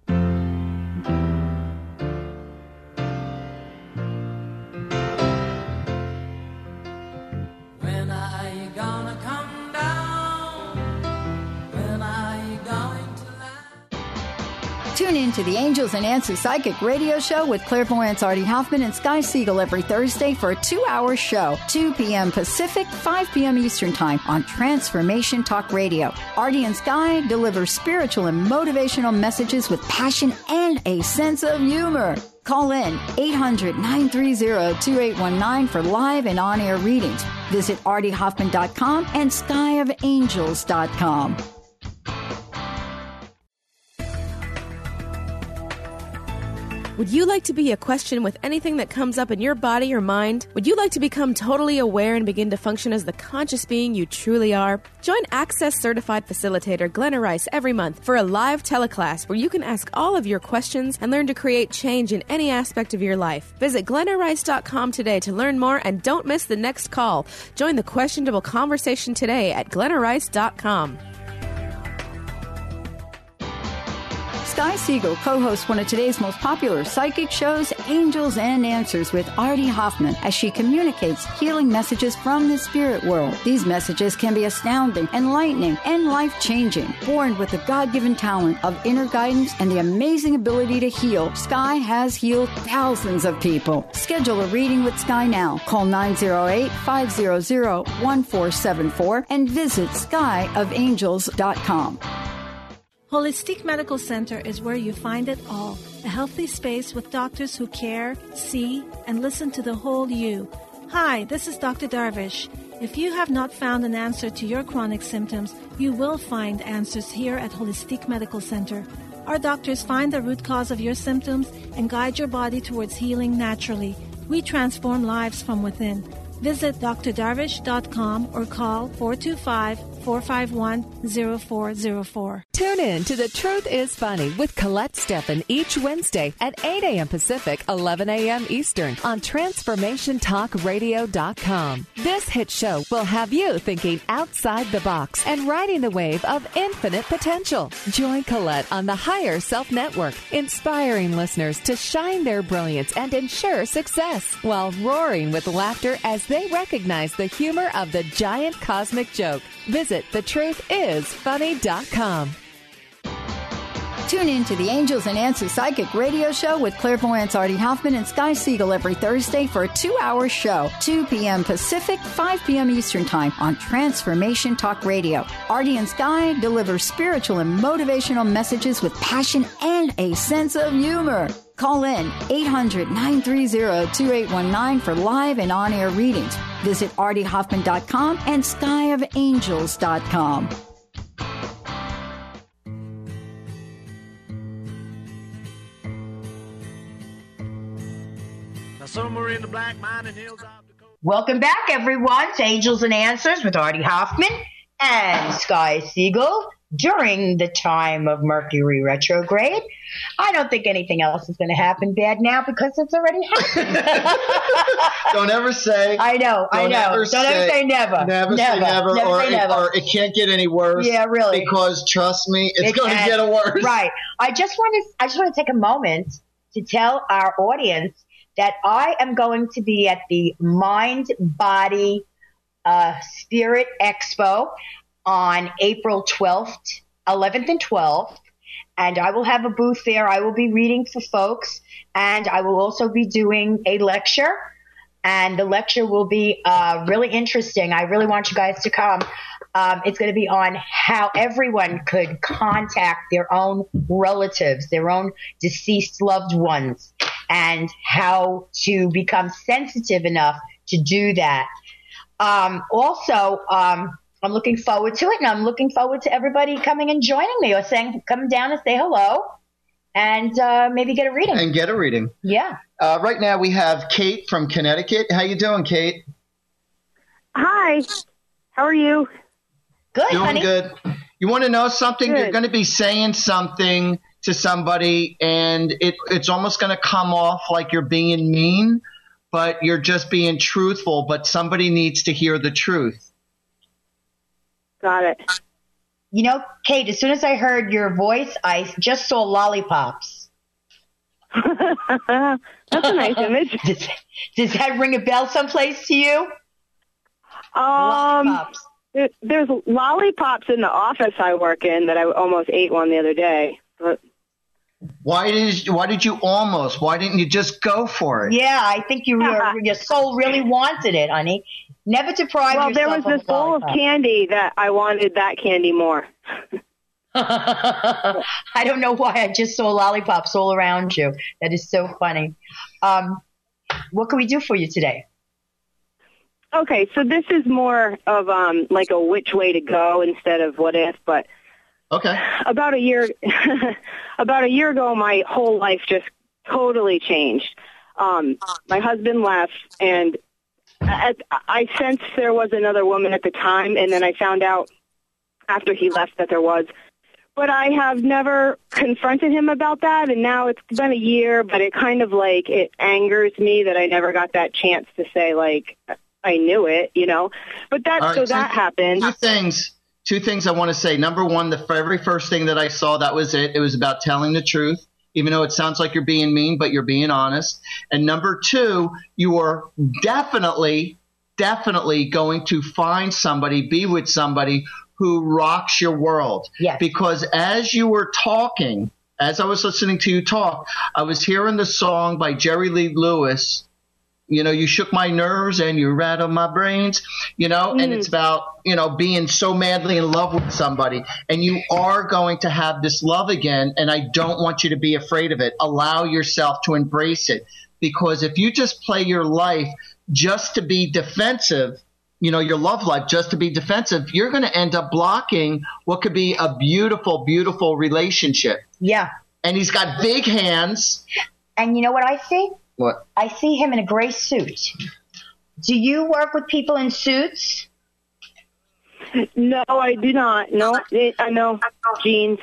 Tune in to the Angels and Answers Psychic Radio Show with clairvoyants Artie Hoffman and Sky Siegel every Thursday for a 2-hour show, 2 p.m. Pacific, 5 p.m. Eastern Time on Transformation Talk Radio. Artie and Sky deliver spiritual and motivational messages with passion and a sense of humor. Call in 800-930-2819 for live and on-air readings. Visit artiehoffman.com and skyofangels.com. Would you like to be a question with anything that comes up in your body or mind? Would you like to become totally aware and begin to function as the conscious being you truly are? Join Access Certified Facilitator Glenna Rice every month for a live teleclass where you can ask all of your questions and learn to create change in any aspect of your life. Visit glennarice.com today to learn more and don't miss the next call. Join the questionable conversation today at glennarice.com. Sky Siegel co-hosts one of today's most popular psychic shows, Angels and Answers with Artie Hoffman, as she communicates healing messages from the spirit world. These messages can be astounding, enlightening, and life-changing. Born with the God-given talent of inner guidance and the amazing ability to heal, Sky has healed thousands of people. Schedule a reading with Sky now. Call 908-500-1474 and visit skyofangels.com. Holistic Medical Center is where you find it all. A healthy space with doctors who care, see, and listen to the whole you. Hi, this is Dr. Darvish. If you have not found an answer to your chronic symptoms, you will find answers here at Holistic Medical Center. Our doctors find the root cause of your symptoms and guide your body towards healing naturally. We transform lives from within. Visit drdarvish.com or call 425-451-0404. Tune in to The Truth is Funny with Colette Steffen each Wednesday at 8 a.m. Pacific, 11 a.m. Eastern on TransformationTalkRadio.com. This hit show will have you thinking outside the box and riding the wave of infinite potential. Join Colette on the Higher Self Network, inspiring listeners to shine their brilliance and ensure success while roaring with laughter as they recognize the humor of the giant cosmic joke. Visit thetruthisfunny.com. Tune in to the Angels and Answers Psychic Radio Show with clairvoyants Artie Hoffman and Sky Siegel every Thursday for a 2-hour show, 2 p.m. Pacific, 5 p.m. Eastern Time on Transformation Talk Radio. Artie and Sky deliver spiritual and motivational messages with passion and a sense of humor. Call in 800-930-2819 for live and on-air readings. Visit artiehoffman.com and skyofangels.com. Somewhere in the black mining hills of Dakota. Welcome back, everyone, to Angels and Answers with Artie Hoffman and Sky Siegel. during the time of Mercury retrograde. I don't think anything else is going to happen bad now because it's already happened. Don't ever say. I know. Don't ever say never. Never say never, or it can't get any worse. Yeah, really. Because trust me, it's going to get worse. Right. I just want to take a moment to tell our audience that I am going to be at the Mind Body Spirit Expo on April 12th, 11th, and 12th. And I will have a booth there. I will be reading for folks. And I will also be doing a lecture. And the lecture will be really interesting. I really want you guys to come. It's going to be on how everyone could contact their own relatives, their own deceased loved ones, and how to become sensitive enough to do that. Also, I'm looking forward to it, and I'm looking forward to everybody coming and joining me, or come down and say hello, and maybe get a reading. Yeah. Right now we have Kate from Connecticut. How you doing, Kate? Hi. How are you? Good, doing honey. Good. You want to know something? Good. You're going to be saying something to somebody, and it's almost going to come off like you're being mean, but you're just being truthful, but somebody needs to hear the truth. Got it. You know, Kate, as soon as I heard your voice, I just saw lollipops. That's a nice image. Does that ring a bell someplace to you? Lollipops. There's lollipops in the office I work in that I almost ate one the other day. But why did you almost? Why didn't you just go for it? Yeah, I think your soul really wanted it, honey. Never deprive yourself. Well, there was this bowl of candy that I wanted that candy more. I don't know why I just saw lollipops all around you. That is so funny. What can we do for you today? Okay, so this is more of like a which way to go instead of what if, but okay. About a year ago, my whole life just totally changed. My husband left, and I sensed there was another woman at the time, and then I found out after he left that there was. But I have never confronted him about that, and now it's been a year, but it kind of like it angers me that I never got that chance to say, like, I knew it, you know. But that happened. Two things I want to say. Number one, the very first thing that I saw, that was it. It was about telling the truth, even though it sounds like you're being mean, but you're being honest. And number two, you are definitely going to find somebody, be with somebody who rocks your world. Yes. Because as you were talking, as I was listening to you talk, I was hearing the song by Jerry Lee Lewis, you know, you shook my nerves and you rattled my brains, you know, and it's about, you know, being so madly in love with somebody, and you are going to have this love again. And I don't want you to be afraid of it. Allow yourself to embrace it, because if you just play your life just to be defensive, you know, your love life just to be defensive, you're going to end up blocking what could be a beautiful, beautiful relationship. Yeah. And he's got big hands. And you know what I see? What? I see him in a gray suit. Do you work with people in suits? No, I do not. No, I know jeans.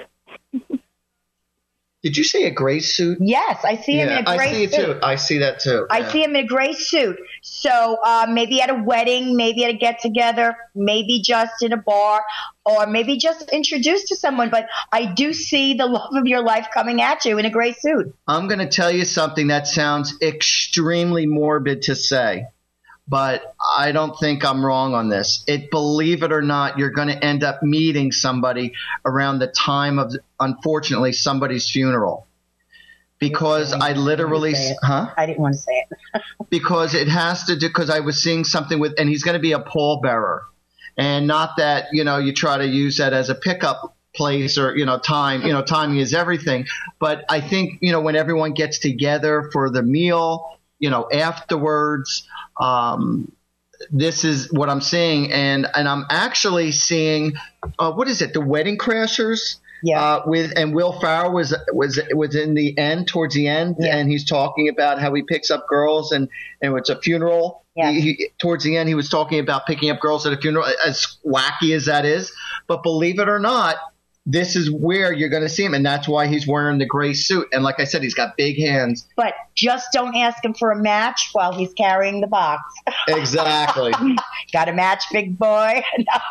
Did you say a gray suit? Yes, I see him in a gray suit. I see that too. I see him in a gray suit. So maybe at a wedding, maybe at a get-together, maybe just in a bar, or maybe just introduced to someone. But I do see the love of your life coming at you in a gray suit. I'm going to tell you something that sounds extremely morbid to say, but I don't think I'm wrong on this. Believe it or not, you're going to end up meeting somebody around the time of, unfortunately, somebody's funeral. Because I literally, I didn't want to say it. Because it has to do, because I was seeing something with, and he's going to be a pallbearer. And not that, you know, you try to use that as a pickup place or, you know, timing is everything. But I think, you know, when everyone gets together for the meal, you know, afterwards, this is what I'm seeing. And I'm actually seeing, what is it? The Wedding Crashers? Yeah. And Will Ferrell was in the end, towards the end, and he's talking about how he picks up girls, and it's a funeral. Yeah. Towards the end, he was talking about picking up girls at a funeral, as wacky as that is. But believe it or not, this is where you're going to see him. And that's why he's wearing the gray suit. And like I said, he's got big hands. But just don't ask him for a match while he's carrying the box. Exactly. Got a match, big boy?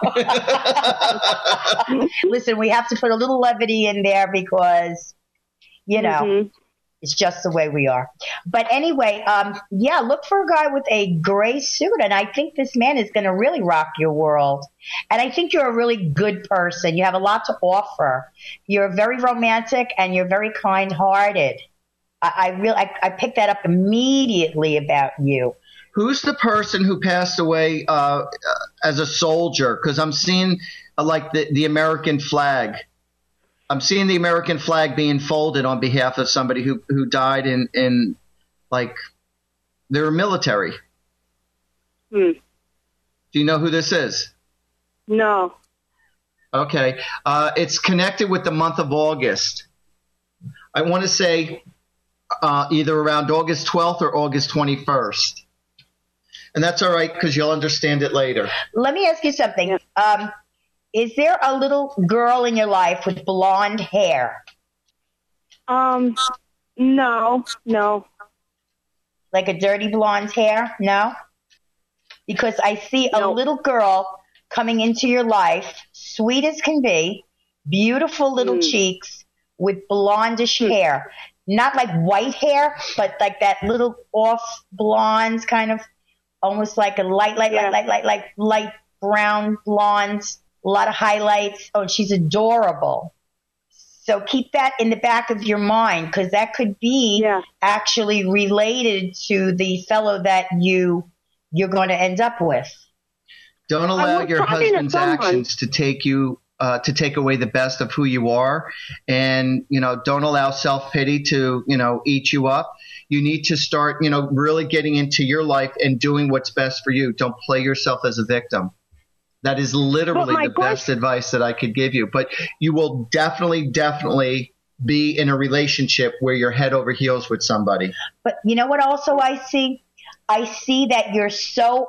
No. Listen, we have to put a little levity in there because, you know, it's just the way we are. But anyway, look for a guy with a gray suit. And I think this man is going to really rock your world. And I think you're a really good person. You have a lot to offer. You're very romantic and you're very kind-hearted. I picked that up immediately about you. Who's the person who passed away as a soldier? Because I'm seeing like the American flag. I'm seeing the American flag being folded on behalf of somebody who died in like they were military. Do you know who this is? No. Okay. It's connected with the month of August. I want to say either around August 12th or August 21st. And that's all right because you'll understand it later. Let me ask you something. Is there a little girl in your life with blonde hair? No. Like a dirty blonde hair? No? Because I see a little girl coming into your life, sweet as can be, beautiful little cheeks with blondish hair. Not like white hair, but like that little off blondes, kind of almost like a light brown blondes. A lot of highlights. Oh, she's adorable. So keep that in the back of your mind because that could be actually related to the fellow that you're going to end up with. Don't allow your husband's actions to take you to take away the best of who you are, and don't allow self-pity to eat you up. You need to start really getting into your life and doing what's best for you. Don't play yourself as a victim. That is literally the best advice that I could give you. But you will definitely be in a relationship where you're head over heels with somebody. But you know what also I see? I see that you're so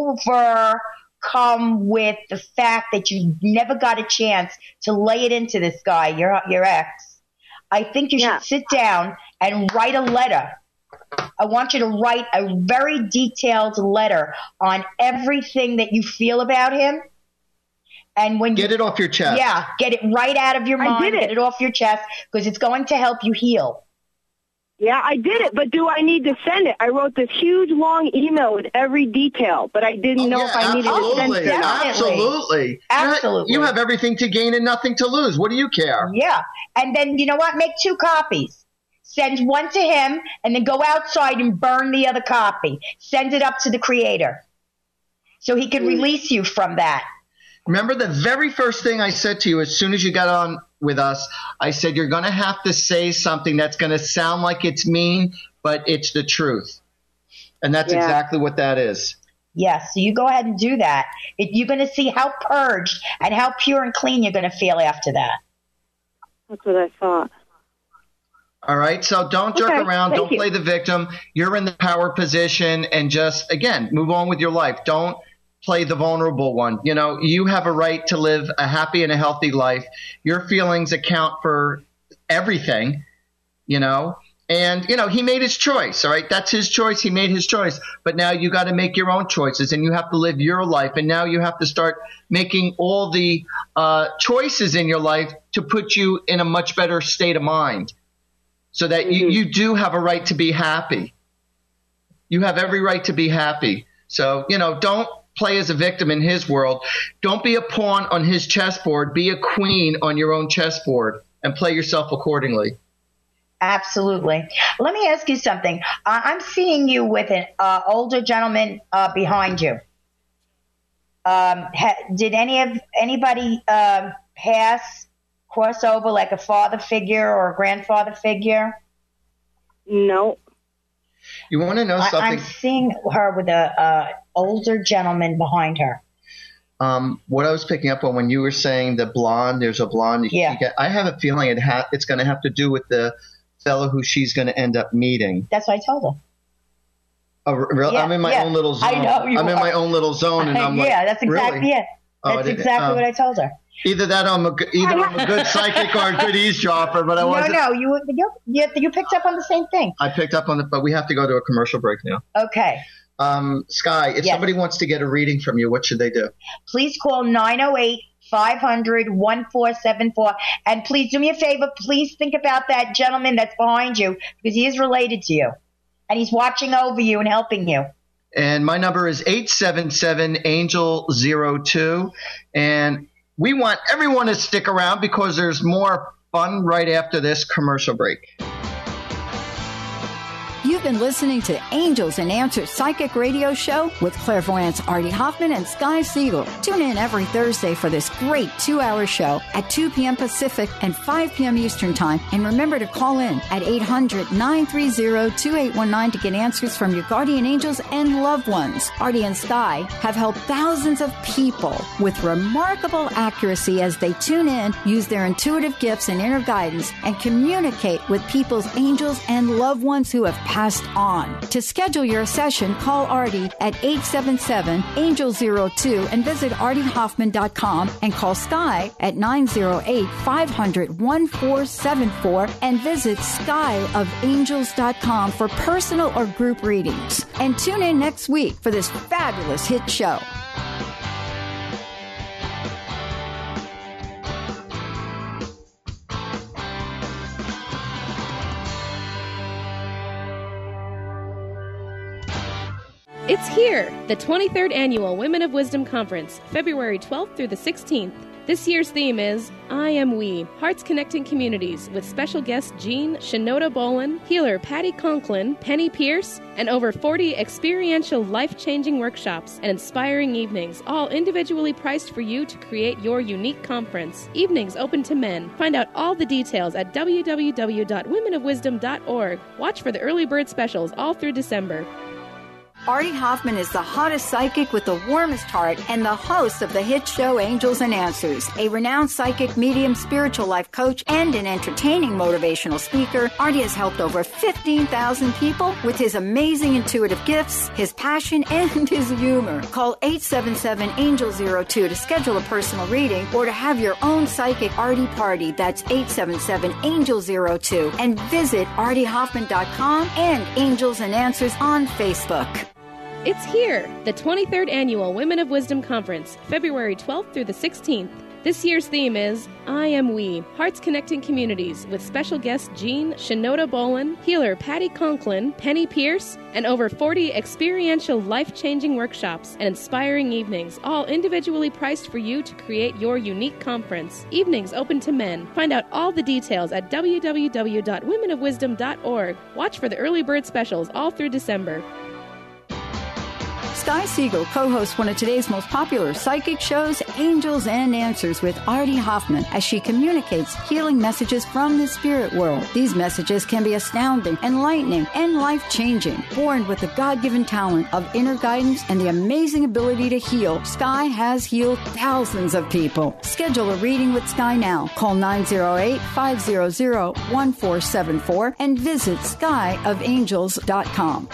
overcome with the fact that you never got a chance to lay it into this guy, your ex. I think you should sit down and write a letter. I want you to write a very detailed letter on everything that you feel about him. And when get it off your chest. Yeah, get it right out of your mind. Get it off your chest because it's going to help you heal. Yeah, I did it, but do I need to send it? I wrote this huge, long email with every detail, but I didn't know if I needed to send it. Absolutely. You have everything to gain and nothing to lose. What do you care? Yeah. And then, you know what? Make 2 copies. Send one to him and then go outside and burn the other copy. Send it up to the creator so he can release you from that. Remember the very first thing I said to you as soon as you got on with us, I said you're going to have to say something that's going to sound like it's mean, but it's the truth. And that's exactly what that is. Yes, so you go ahead and do that. You're going to see how purged and how pure and clean you're going to feel after that. That's what I thought. All right, so don't jerk around. Don't play the victim. You're in the power position and just, again, move on with your life. Don't play the vulnerable one. You have a right to live a happy and a healthy life. Your feelings account for everything, And, he made his choice, all right? That's his choice. He made his choice. But now you got to make your own choices, and you have to live your life. And now you have to start making all the choices in your life to put you in a much better state of mind. So that you do have a right to be happy. You have every right to be happy. So, don't play as a victim in his world. Don't be a pawn on his chessboard. Be a queen on your own chessboard and play yourself accordingly. Absolutely. Let me ask you something. I'm seeing you with an older gentleman behind you. Did anybody cross over like a father figure or a grandfather figure? No. You want to know something? I'm seeing her with a older gentleman behind her. What I was picking up on when you were saying the blonde, there's a blonde. I have a feeling it's going to have to do with the fellow who she's going to end up meeting. That's what I told her. Oh, really? Yeah, I'm in my own little zone. I know I'm in my own little zone, and I'm like, that's exactly really? it. That's exactly what I told her. Either that, I'm a good psychic or a good eavesdropper, but I wasn't. No, you picked up on the same thing. I picked up on it, but we have to go to a commercial break now. Okay. Sky, if somebody wants to get a reading from you, what should they do? Please call 908-500-1474. And please do me a favor. Please think about that gentleman that's behind you, because he is related to you. And he's watching over you and helping you. And my number is 877-ANGEL-02. And we want everyone to stick around because there's more fun right after this commercial break. You've been listening to Angels and Answers Psychic Radio Show with clairvoyants Artie Hoffman and Sky Siegel. Tune in every Thursday for this great 2-hour show at 2 p.m. Pacific and 5 p.m. Eastern Time. And remember to call in at 800-930-2819 to get answers from your guardian angels and loved ones. Artie and Sky have helped thousands of people with remarkable accuracy as they tune in, use their intuitive gifts and inner guidance, and communicate with people's angels and loved ones who have passed on. To schedule your session, call Artie at 877-ANGEL-02 and visit artiehoffman.com and call Sky at 908-500-1474 and visit skyofangels.com for personal or group readings. And tune in next week for this fabulous hit show. It's here, the 23rd Annual Women of Wisdom Conference, February 12th through the 16th. This year's theme is I Am We, Hearts Connecting Communities, with special guests Jean Shinoda Bolin, healer Patty Conklin, Penny Pierce, and over 40 experiential life-changing workshops and inspiring evenings, all individually priced for you to create your unique conference. Evenings open to men. Find out all the details at www.womenofwisdom.org. Watch for the early bird specials all through December. Artie Hoffman is the hottest psychic with the warmest heart and the host of the hit show Angels and Answers. A renowned psychic, medium, spiritual life coach, and an entertaining motivational speaker, Artie has helped over 15,000 people with his amazing intuitive gifts, his passion, and his humor. Call 877-ANGEL-02 to schedule a personal reading or to have your own psychic Artie party. That's 877-ANGEL-02. And visit artiehoffman.com and Angels and Answers on Facebook. It's here, the 23rd Annual Women of Wisdom Conference, February 12th through the 16th. This year's theme is I Am We, Hearts Connecting Communities, with special guests Jean Shinoda Bolin, healer Patty Conklin, Penny Pierce, and over 40 experiential life-changing workshops and inspiring evenings, all individually priced for you to create your unique conference. Evenings open to men. Find out all the details at www.womenofwisdom.org. Watch for the early bird specials all through December. Sky Siegel co-hosts one of today's most popular psychic shows, Angels and Answers, with Artie Hoffman, as she communicates healing messages from the spirit world. These messages can be astounding, enlightening, and life-changing. Born with the God-given talent of inner guidance and the amazing ability to heal, Sky has healed thousands of people. Schedule a reading with Sky now. Call 908-500-1474 and visit skyofangels.com.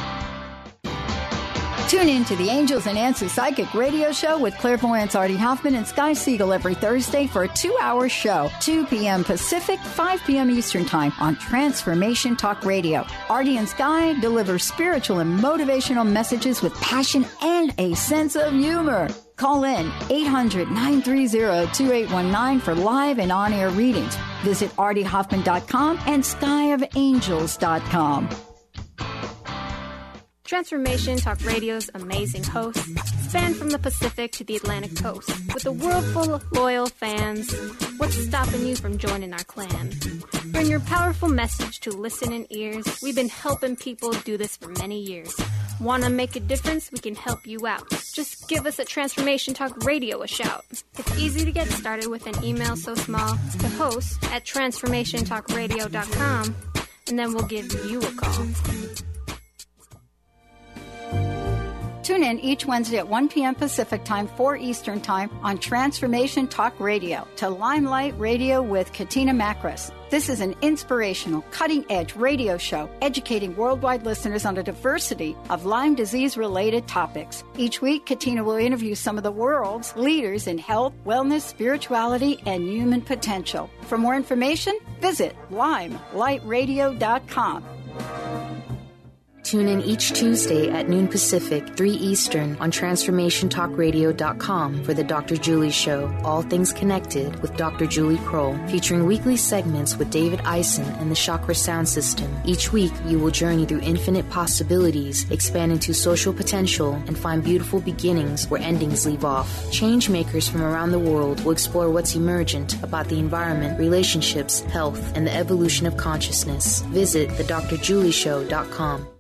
Tune in to the Angels and Answers Psychic Radio Show with clairvoyants Artie Hoffman and Sky Siegel every Thursday for a 2-hour show, 2 p.m. Pacific, 5 p.m. Eastern Time on Transformation Talk Radio. Artie and Sky deliver spiritual and motivational messages with passion and a sense of humor. Call in 800-930-2819 for live and on-air readings. Visit artiehoffman.com and skyofangels.com. Transformation Talk Radio's amazing hosts span from the Pacific to the Atlantic coast. With a world full of loyal fans, what's stopping you from joining our clan? Bring your powerful message to listening ears. We've been helping people do this for many years. Want to make a difference? We can help you out. Just give us at Transformation Talk Radio a shout. It's easy to get started with an email so small to host at transformationtalkradio.com, and then we'll give you a call. Tune in each Wednesday at 1 p.m. Pacific Time, 4 Eastern Time on Transformation Talk Radio to Limelight Radio with Katina Makris. This is an inspirational, cutting-edge radio show educating worldwide listeners on a diversity of Lyme disease-related topics. Each week, Katina will interview some of the world's leaders in health, wellness, spirituality, and human potential. For more information, visit limelightradio.com. Tune in each Tuesday at noon Pacific, 3 Eastern on TransformationTalkRadio.com for the Dr. Julie Show, All Things Connected with Dr. Julie Kroll, featuring weekly segments with David Eisen and the Chakra Sound System. Each week, you will journey through infinite possibilities, expand into social potential, and find beautiful beginnings where endings leave off. Change makers from around the world will explore what's emergent about the environment, relationships, health, and the evolution of consciousness. Visit thedrjulieshow.com.